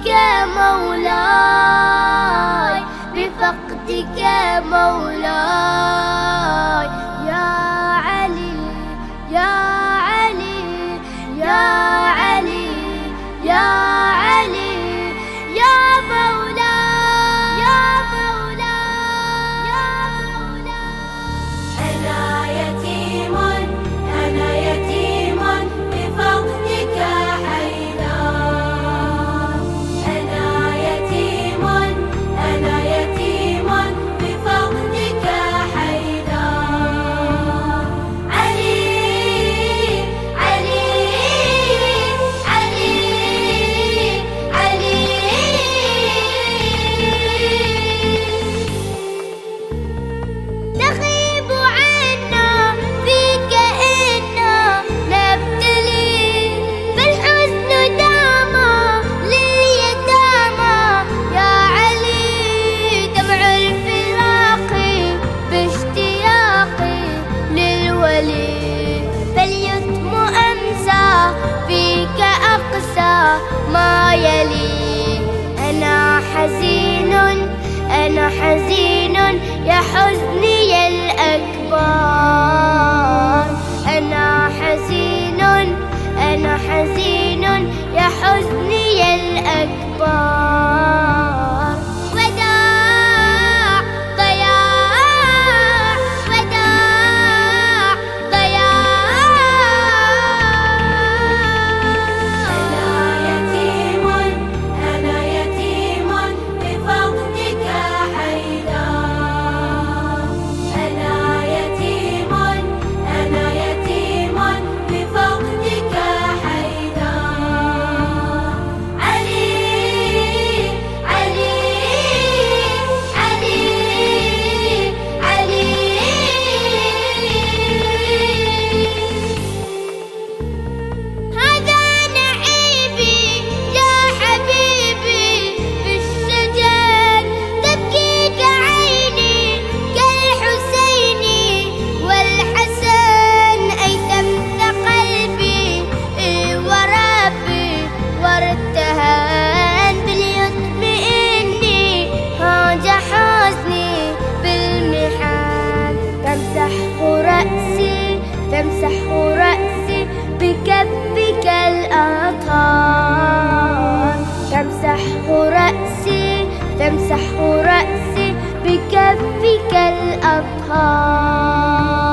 مولاي بفقدك مولاي يا علي يا علي يا علي يا علي يا مولاي يا مولاي يا مولاي أنا يتيم أنا يتيم بفقدك حيدر. أنا يتيم أنا يتيم بفقدك حيدر. علي علي علي علي تغيب عنا فيك إنا نبتلي فالحزن داما لليتامى يا علي دمع الفراق باشتياقي للولي فاليتم أمسى فيك أقسى ما يلي أنا حزين أنا حزين يا حزني الأكبر. أنا حزين أنا حزين يا حزني الأكبر. وداع ضياع وداع ضياع. أنا يتيم أنا يتيم بفقدك حيدر. أنا يتيم أنا يتيم بفقدك حيدر. علي علي علي علي هذا نعيبي يا حبيبي بالشجر تبكيك عيني كالحسين والحسن أيتمت قلبي وربي وارتهن باليتم إني هاج حزني بالمحن تمسح رأسي تمسح رأسي بكفك الأطهار. تمسح رأسي تمسح رأسي بكفك الأطهار.